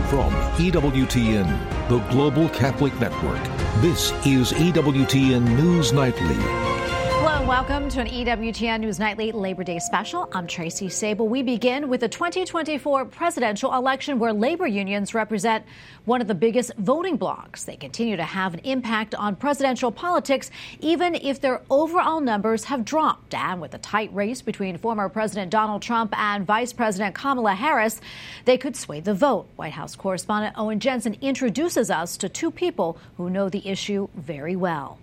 From EWTN, the Global Catholic Network, this is EWTN News Nightly. Hello and welcome to an EWTN News Nightly Labor Day special. I'm Tracy Sable. We begin with the 2024 presidential election, where labor unions represent one of the biggest voting blocs. They continue to have an impact on presidential politics, even if their overall numbers have dropped. And with a tight race between former President Donald Trump and Vice President Kamala Harris, they could sway the vote. White House correspondent Owen Jensen introduces us to two people who know the issue very well.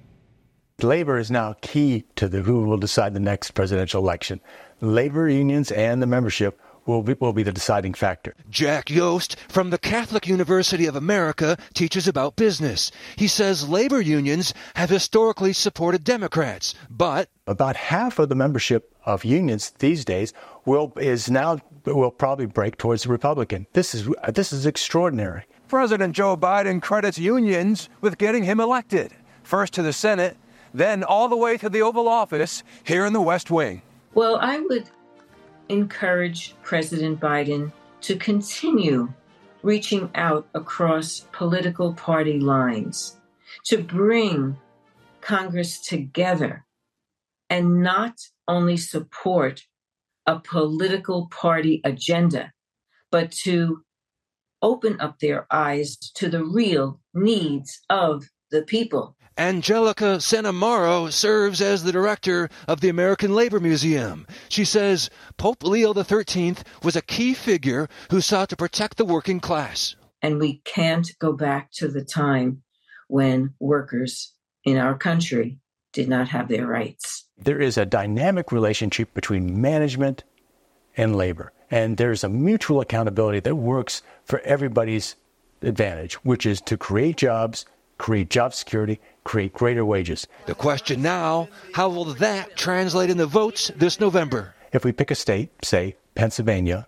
Labor is now key to who will decide the next presidential election. Labor unions and the membership will be the deciding factor. Jack Yost from the Catholic University of America teaches about business. He says labor unions have historically supported Democrats, but about half of the membership of unions these days will probably break towards the Republican. This is extraordinary. President Joe Biden credits unions with getting him elected, first to the Senate, then all the way to the Oval Office here in the West Wing. Well, I would encourage President Biden to continue reaching out across political party lines, to bring Congress together and not only support a political party agenda, but to open up their eyes to the real needs of the people. Angelica Sanamaro serves as the director of the American Labor Museum. She says Pope Leo XIII was a key figure who sought to protect the working class. And we can't go back to the time when workers in our country did not have their rights. There is a dynamic relationship between management and labor, and there's a mutual accountability that works for everybody's advantage, which is to create jobs, create job security, create greater wages. The question now, how will that translate into votes this November? If we pick a state, say Pennsylvania,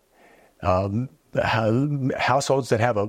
households that have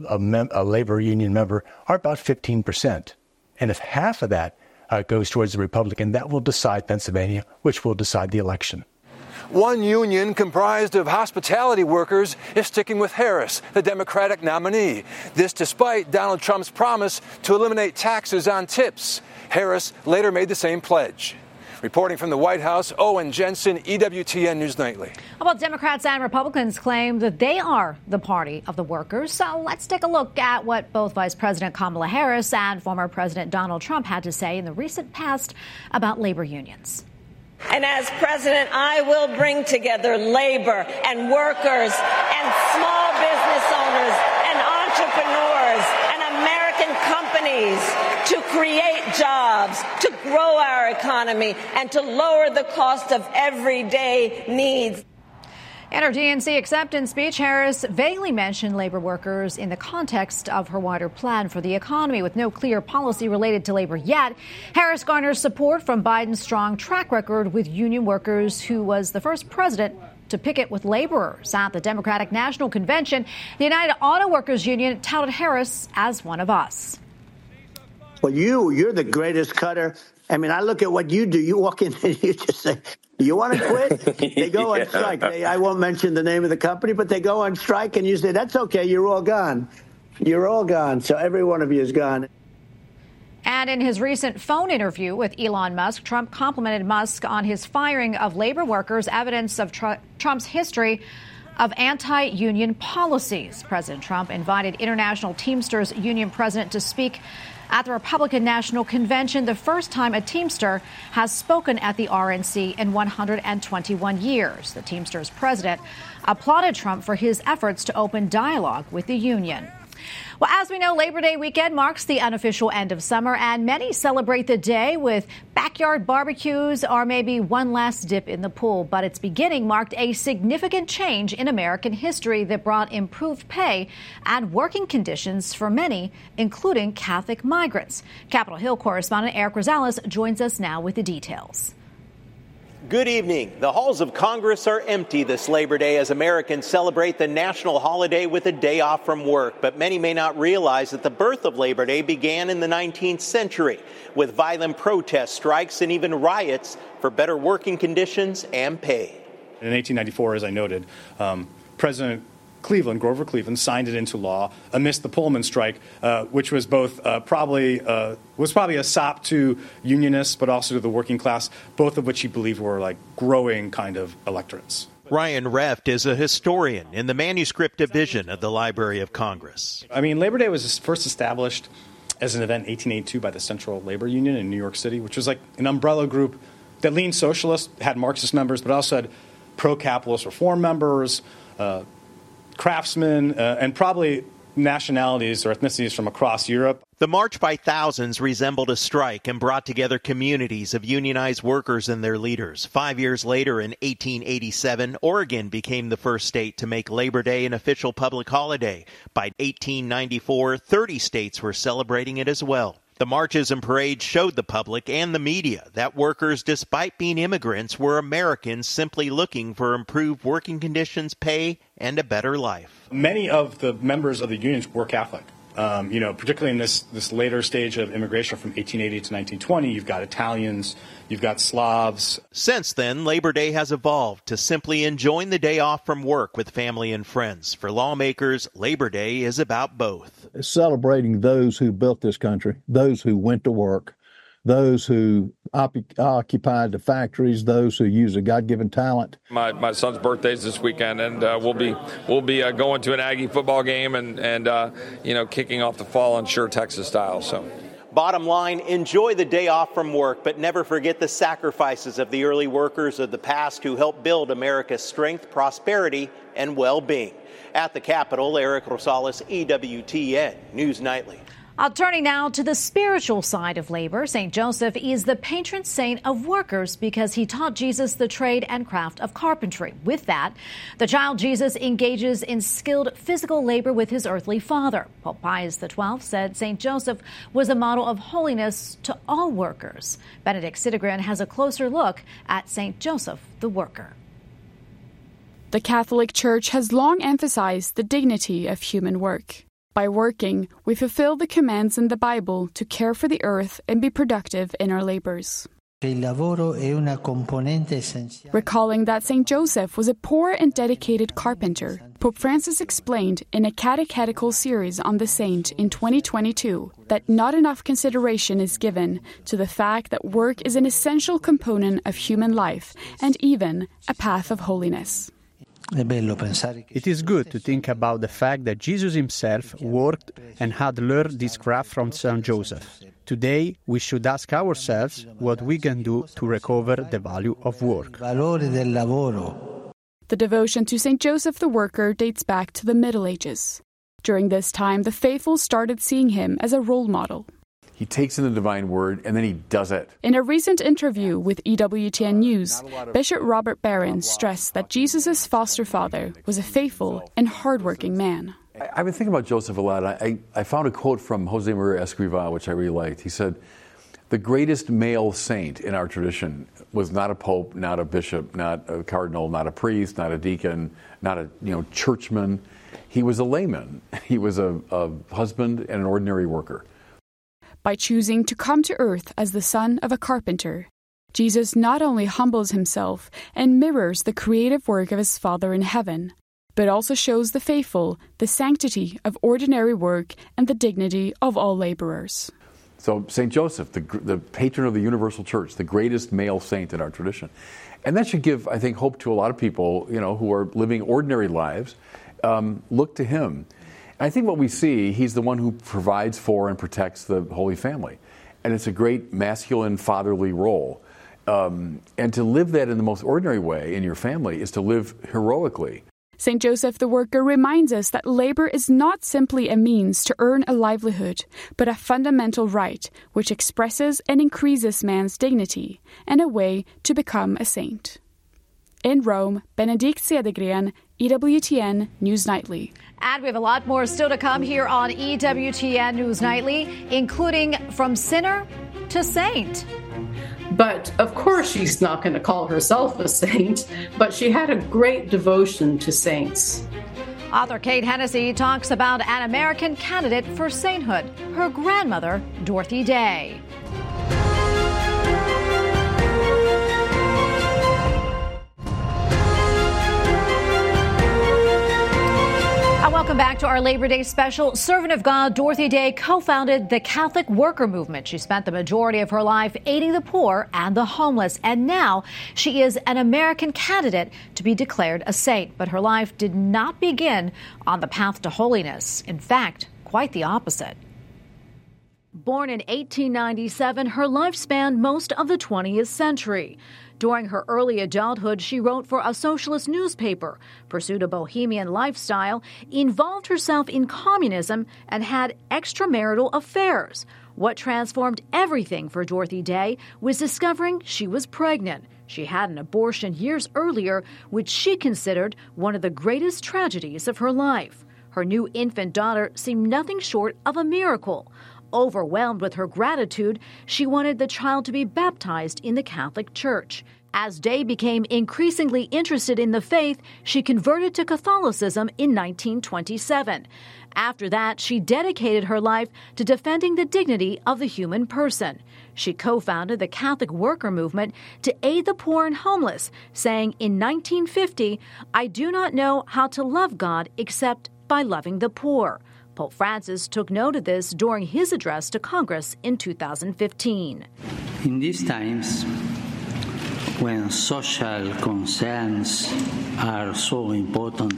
a labor union member are about 15%. And if half of that goes towards the Republican, that will decide Pennsylvania, which will decide the election. One union comprised of hospitality workers is sticking with Harris, the Democratic nominee. This despite Donald Trump's promise to eliminate taxes on tips. Harris later made the same pledge. Reporting from the White House, Owen Jensen, EWTN News Nightly. Well, Democrats and Republicans claim that they are the party of the workers. So let's take a look at what both Vice President Kamala Harris and former President Donald Trump had to say in the recent past about labor unions. And as president, I will bring together labor and workers and small business owners and entrepreneurs and American companies to create jobs, to grow our economy, and to lower the cost of everyday needs. In her DNC acceptance speech, Harris vaguely mentioned labor workers in the context of her wider plan for the economy. With no clear policy related to labor yet, Harris garners support from Biden's strong track record with union workers, who was the first president to picket with laborers. At the Democratic National Convention, the United Auto Workers Union touted Harris as one of us. Well, you're the greatest cutter. I mean, I look at what you do. You walk in and you just say, "Do you want to quit?" They go on strike. I won't mention the name of the company, but they go on strike and you say, "That's okay. You're all gone. You're all gone." So every one of you is gone. And in his recent phone interview with Elon Musk, Trump complimented Musk on his firing of labor workers, evidence of Trump's history of anti-union policies. President Trump invited International Teamsters Union president to speak at the Republican National Convention, the first time a Teamster has spoken at the RNC in 121 years. The Teamsters president applauded Trump for his efforts to open dialogue with the union. Well, as we know, Labor Day weekend marks the unofficial end of summer, and many celebrate the day with backyard barbecues or maybe one last dip in the pool. But its beginning marked a significant change in American history that brought improved pay and working conditions for many, including Catholic migrants. Capitol Hill correspondent Eric Rosales joins us now with the details. Good evening. The halls of Congress are empty this Labor Day as Americans celebrate the national holiday with a day off from work. But many may not realize that the birth of Labor Day began in the 19th century with violent protests, strikes, and even riots for better working conditions and pay. In 1894, as I noted, President Grover Cleveland, signed it into law amidst the Pullman strike, which was both probably a sop to unionists, but also to the working class, both of which he believed were like growing kind of electorates. Ryan Reft is a historian in the manuscript division of the Library of Congress. I mean, Labor Day was first established as an event in 1882 by the Central Labor Union in New York City, which was like an umbrella group that leaned socialist, had Marxist members, but also had pro-capitalist reform members, craftsmen, and probably nationalities or ethnicities from across Europe. The march by thousands resembled a strike and brought together communities of unionized workers and their leaders. 5 years later, in 1887, Oregon became the first state to make Labor Day an official public holiday. By 1894, 30 states were celebrating it as well. The marches and parades showed the public and the media that workers, despite being immigrants, were Americans simply looking for improved working conditions, pay, and a better life. Many of the members of the unions were Catholic. Particularly in this later stage of immigration from 1880 to 1920, you've got Italians, you've got Slavs. Since then, Labor Day has evolved to simply enjoying the day off from work with family and friends. For lawmakers, Labor Day is about both. Celebrating those who built this country, those who went to work, those who occupied the factories, those who use a God-given talent. My son's birthday is this weekend, and we'll be going to an Aggie football game and kicking off the fall on Sure Texas style. So, bottom line: enjoy the day off from work, but never forget the sacrifices of the early workers of the past who helped build America's strength, prosperity, and well-being. At the Capitol, Eric Rosales, EWTN News Nightly. Turning now to the spiritual side of labor, St. Joseph is the patron saint of workers because he taught Jesus the trade and craft of carpentry. With that, the child Jesus engages in skilled physical labor with his earthly father. Pope Pius XII said St. Joseph was a model of holiness to all workers. Benedict Sidegren has a closer look at St. Joseph the worker. The Catholic Church has long emphasized the dignity of human work. By working, we fulfill the commands in the Bible to care for the earth and be productive in our labors. Recalling that St. Joseph was a poor and dedicated carpenter, Pope Francis explained in a catechetical series on the saint in 2022 that not enough consideration is given to the fact that work is an essential component of human life and even a path of holiness. It is good to think about the fact that Jesus himself worked and had learned this craft from St. Joseph. Today, we should ask ourselves what we can do to recover the value of work. The devotion to St. Joseph the Worker dates back to the Middle Ages. During this time, the faithful started seeing him as a role model. He takes in the divine word and then he does it. In a recent interview with EWTN News, Bishop Robert Barron stressed that Jesus' foster father was a faithful and hardworking man. I've been thinking about Joseph a lot. I found a quote from Jose Maria Escrivá, which I really liked. He said, "The greatest male saint in our tradition was not a pope, not a bishop, not a cardinal, not a priest, not a deacon, not a churchman. He was a layman. He was a husband and an ordinary worker." By choosing to come to earth as the son of a carpenter, Jesus not only humbles himself and mirrors the creative work of his Father in heaven, but also shows the faithful the sanctity of ordinary work and the dignity of all laborers. So St. Joseph, the patron of the universal church, the greatest male saint in our tradition. And that should give, I think, hope to a lot of people, who are living ordinary lives. Look to him. I think what we see, he's the one who provides for and protects the Holy Family. And it's a great masculine, fatherly role. And to live that in the most ordinary way in your family is to live heroically. St. Joseph the Worker reminds us that labor is not simply a means to earn a livelihood, but a fundamental right which expresses and increases man's dignity and a way to become a saint. In Rome, Benedict Sidegren, EWTN News Nightly. And we have a lot more still to come here on EWTN News Nightly, including from sinner to saint. But, of course, she's not going to call herself a saint, but she had a great devotion to saints. Author Kate Hennessy talks about an American candidate for sainthood, her grandmother, Dorothy Day. Welcome back to our Labor Day special. Servant of God Dorothy Day co-founded the Catholic Worker Movement. She spent the majority of her life aiding the poor and the homeless, and now she is an American candidate to be declared a saint. But her life did not begin on the path to holiness. In fact, quite the opposite. Born in 1897, her life spanned most of the 20th century. During her early adulthood, she wrote for a socialist newspaper, pursued a bohemian lifestyle, involved herself in communism, and had extramarital affairs. What transformed everything for Dorothy Day was discovering she was pregnant. She had an abortion years earlier, which she considered one of the greatest tragedies of her life. Her new infant daughter seemed nothing short of a miracle. Overwhelmed with her gratitude, she wanted the child to be baptized in the Catholic Church. As Day became increasingly interested in the faith, she converted to Catholicism in 1927. After that, she dedicated her life to defending the dignity of the human person. She co-founded the Catholic Worker Movement to aid the poor and homeless, saying in 1950, "I do not know how to love God except by loving the poor." Pope Francis took note of this during his address to Congress in 2015. In these times, when social concerns are so important,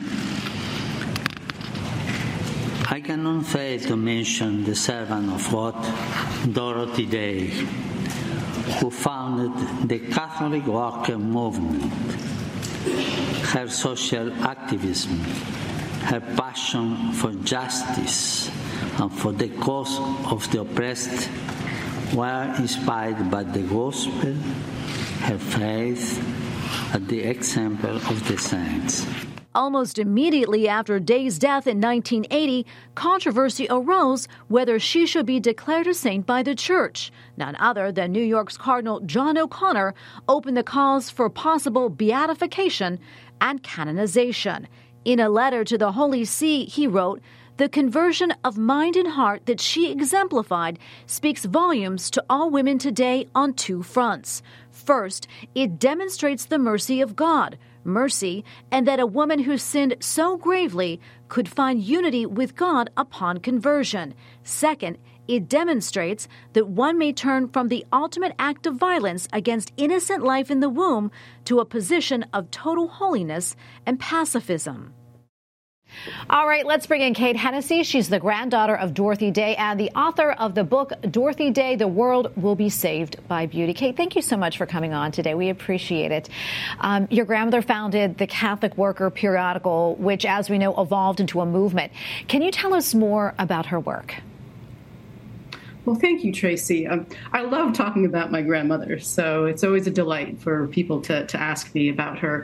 I cannot fail to mention the servant of God, Dorothy Day, who founded the Catholic Worker Movement. Her social activism, her passion for justice and for the cause of the oppressed were inspired by the gospel, her faith, and the example of the saints. Almost immediately after Day's death in 1980, controversy arose whether she should be declared a saint by the Church. None other than New York's Cardinal John O'Connor opened the cause for possible beatification and canonization. In a letter to the Holy See, he wrote, "The conversion of mind and heart that she exemplified speaks volumes to all women today on two fronts. First, it demonstrates the mercy of God, mercy, and that a woman who sinned so gravely could find unity with God upon conversion. Second, it demonstrates that one may turn from the ultimate act of violence against innocent life in the womb to a position of total holiness and pacifism." All right, let's bring in Kate Hennessy. She's the granddaughter of Dorothy Day and the author of the book, Dorothy Day, The World Will Be Saved by Beauty. Kate, thank you so much for coming on today. We appreciate it. Your grandmother founded the Catholic Worker periodical, which, as we know, evolved into a movement. Can you tell us more about her work? Well, thank you, Tracy. I love talking about my grandmother, so it's always a delight for people to ask me about her.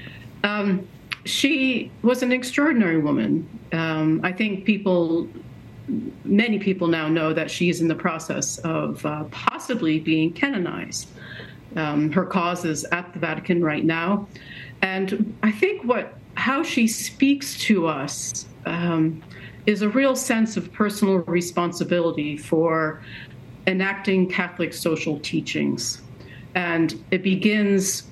She was an extraordinary woman. I think many people now know that she's in the process of possibly being canonized. Her cause is at the Vatican right now. And I think how she speaks to us is a real sense of personal responsibility for enacting Catholic social teachings. And it began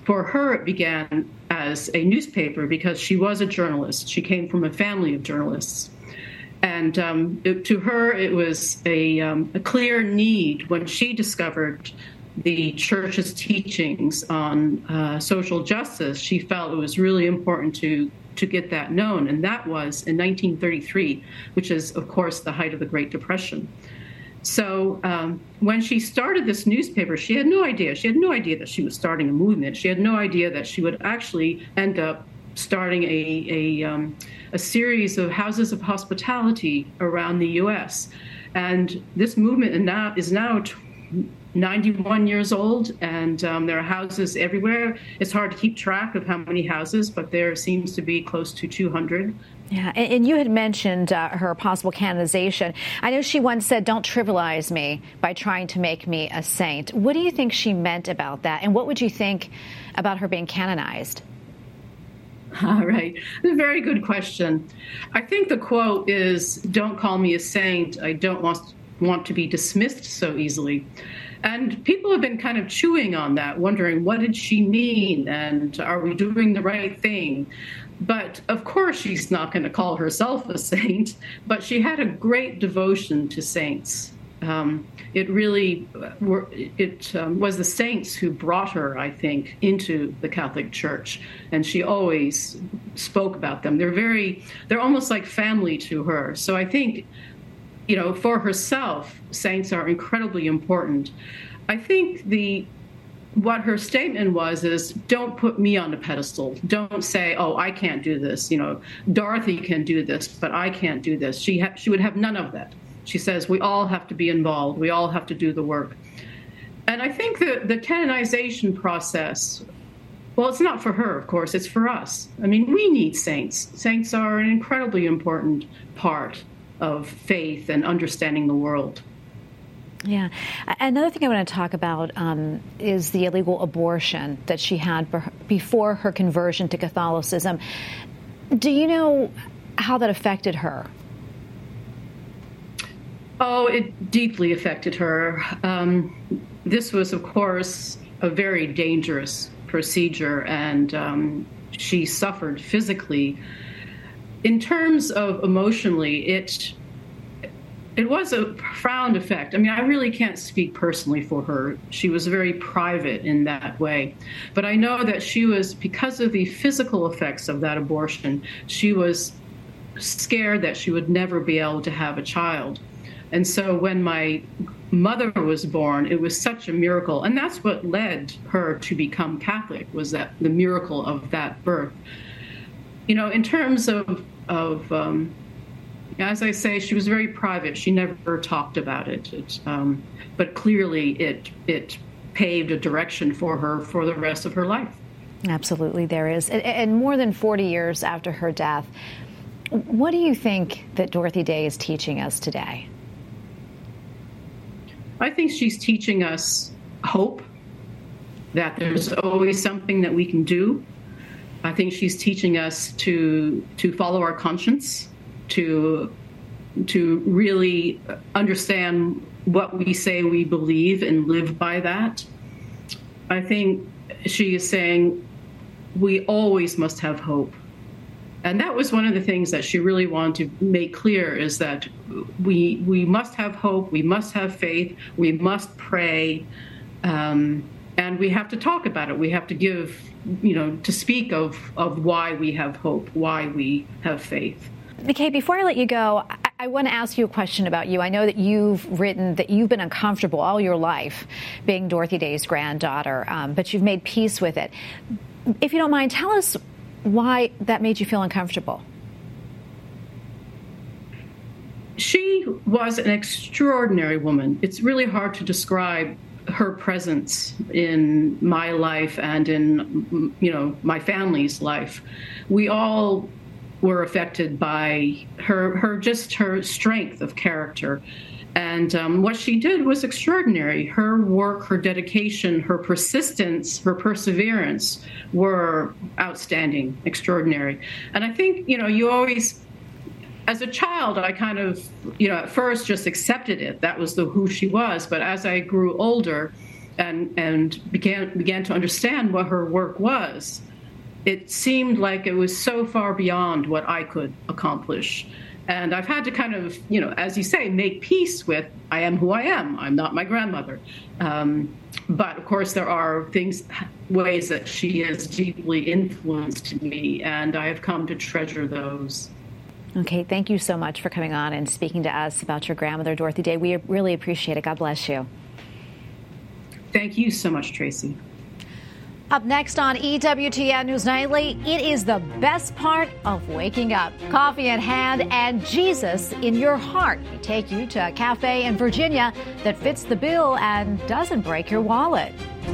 as a newspaper because she was a journalist. She came from a family of journalists. And to her, it was a clear need when she discovered the Church's teachings on social justice. She felt it was really important to get that known. And that was in 1933, which is, of course, the height of the Great Depression. So when she started this newspaper, she had no idea. She had no idea that she was starting a movement. She had no idea that she would actually end up starting a series of houses of hospitality around the U.S. And this movement is now 91 years old, and there are houses everywhere. It's hard to keep track of how many houses, but there seems to be close to 200. Yeah, and you had mentioned her possible canonization. I know she once said, "Don't trivialize me by trying to make me a saint." What do you think she meant about that? And what would you think about her being canonized? All right. A very good question. I think the quote is, "Don't call me a saint. I don't want to be dismissed so easily." And people have been kind of chewing on that, wondering, what did she mean? And are we doing the right thing? But of course, she's not going to call herself a saint, but she had a great devotion to saints. It really was the saints who brought her, I think, into the Catholic Church, and she always spoke about them. They're almost like family to her. So I think, for herself, saints are incredibly important. I think what her statement is don't put me on a pedestal. Don't say, oh, I can't do this. Dorothy can do this, but I can't do this. She would have none of that. She says we all have to be involved. We all have to do the work. And I think the canonization process, well, it's not for her, of course. It's for us. I mean, we need saints. Saints are an incredibly important part of faith and understanding the world. Yeah. Another thing I want to talk about is the illegal abortion that she had before her conversion to Catholicism. Do you know how that affected her? Oh, it deeply affected her. This was, of course, a very dangerous procedure, and she suffered physically. In terms of emotionally, it was a profound effect. I mean, I really can't speak personally for her. She was very private in that way. But I know that she was, because of the physical effects of that abortion, she was scared that she would never be able to have a child. And so when my mother was born, it was such a miracle. And that's what led her to become Catholic, was that the miracle of that birth. In terms of as I say, she was very private. She never talked about it. But clearly it paved a direction for her for the rest of her life. Absolutely, there is. And more than 40 years after her death, what do you think that Dorothy Day is teaching us today? I think she's teaching us hope, that there's always something that we can do. I think she's teaching us to follow our conscience, to really understand what we say we believe and live by that. I think she is saying we always must have hope. And that was one of the things that she really wanted to make clear, is that we must have hope, we must have faith, we must pray, and we have to talk about it. We have to give, to speak of why we have hope, why we have faith. McKay, before I let you go, I want to ask you a question about you. I know that you've written that you've been uncomfortable all your life being Dorothy Day's granddaughter, but you've made peace with it. If you don't mind, tell us why that made you feel uncomfortable. She was an extraordinary woman. It's really hard to describe her presence in my life and in, my family's life. We all were affected by her strength of character. And what she did was extraordinary. Her work, her dedication, her persistence, her perseverance were outstanding, extraordinary. And I think, you always, as a child, I kind of, at first just accepted it. That was who she was. But as I grew older and began to understand what her work was, it seemed like it was so far beyond what I could accomplish. And I've had to kind of, as you say, make peace with, I am who I am. I'm not my grandmother. But of course, there are ways that she has deeply influenced me, and I have come to treasure those. Okay, thank you so much for coming on and speaking to us about your grandmother, Dorothy Day. We really appreciate it. God bless you. Thank you so much, Tracy. Up next on EWTN News Nightly, it is the best part of waking up. Coffee in hand and Jesus in your heart. We take you to a cafe in Virginia that fits the bill and doesn't break your wallet.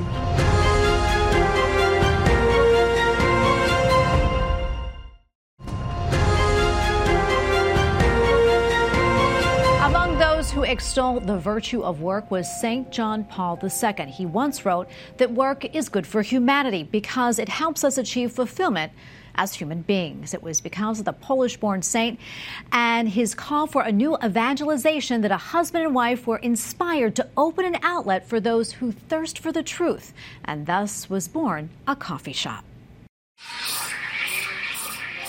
Who extolled the virtue of work was St. John Paul II. He once wrote that work is good for humanity because it helps us achieve fulfillment as human beings. It was because of the Polish-born saint and his call for a new evangelization that a husband and wife were inspired to open an outlet for those who thirst for the truth, and thus was born a coffee shop.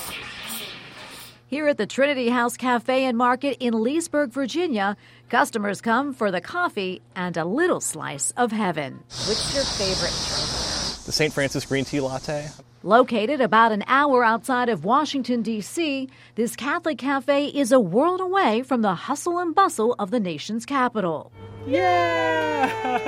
Here at the Trinity House Cafe and Market in Leesburg, Virginia, customers come for the coffee and a little slice of heaven. What's your favorite drink? The St. Francis green tea latte. Located about an hour outside of Washington, D.C., this Catholic cafe is a world away from the hustle and bustle of the nation's capital. Yeah!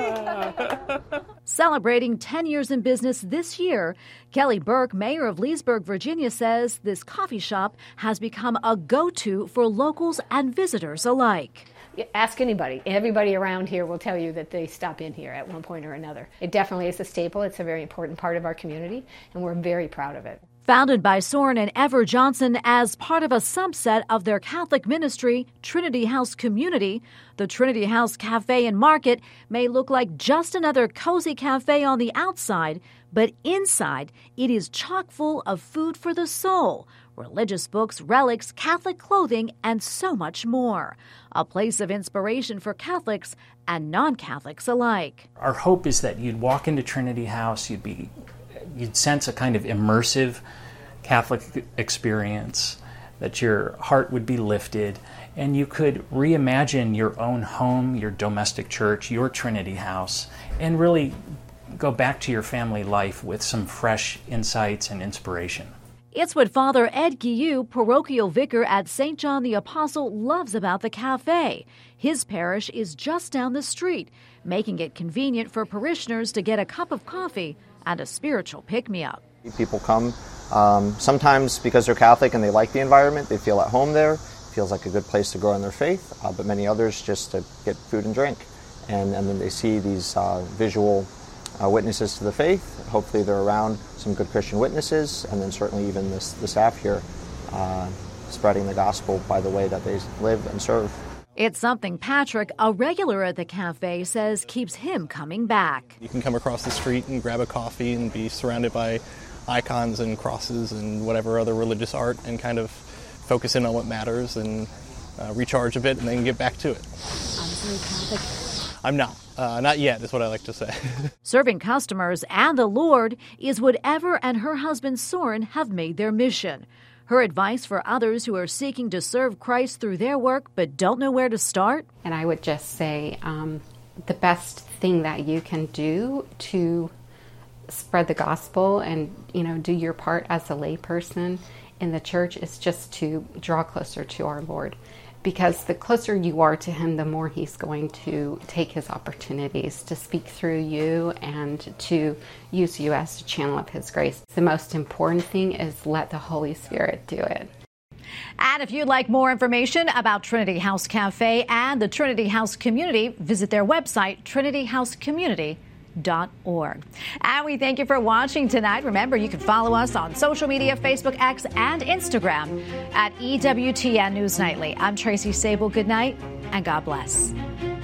Celebrating 10 years in business this year, Kelly Burke, mayor of Leesburg, Virginia, says this coffee shop has become a go-to for locals and visitors alike. Ask anybody. Everybody around here will tell you that they stop in here at one point or another. It definitely is a staple. It's a very important part of our community, and we're very proud of it. Founded by Soren and Ever Johnson as part of a subset of their Catholic ministry, Trinity House Community, the Trinity House Cafe and Market may look like just another cozy cafe on the outside, but inside it is chock full of food for the soul, religious books, relics, Catholic clothing, and so much more. A place of inspiration for Catholics and non-Catholics alike. Our hope is that you'd walk into Trinity House, you'd sense a kind of immersive Catholic experience, that your heart would be lifted, and you could reimagine your own home, your domestic church, your Trinity House, and really go back to your family life with some fresh insights and inspiration. It's what Father Ed Guillou, parochial vicar at St. John the Apostle, loves about the cafe. His parish is just down the street, making it convenient for parishioners to get a cup of coffee and a spiritual pick-me-up. People come sometimes because they're Catholic and they like the environment. They feel at home there. It feels like a good place to grow in their faith, but many others just to get food and drink. And then they see these visual witnesses to the faith. Hopefully they're around some good Christian witnesses, and then certainly even the staff here spreading the gospel by the way that they live and serve. It's something Patrick, a regular at the cafe, says keeps him coming back. You can come across the street and grab a coffee and be surrounded by icons and crosses and whatever other religious art and kind of focus in on what matters and recharge a bit and then get back to it. I'm not. Not yet, is what I like to say. Serving customers and the Lord is what Ever and her husband Soren have made their mission. Her advice for others who are seeking to serve Christ through their work but don't know where to start? And I would just say the best thing that you can do to spread the gospel and, do your part as a layperson in the church is just to draw closer to our Lord. Because the closer you are to him, the more he's going to take his opportunities to speak through you and to use you as a channel of his grace. The most important thing is let the Holy Spirit do it. And if you'd like more information about Trinity House Cafe and the Trinity House Community, visit their website, trinityhousecommunity.org. And we thank you for watching tonight. Remember, you can follow us on social media, Facebook, X, and Instagram at EWTN News Nightly. I'm Tracy Sable. Good night, and God bless.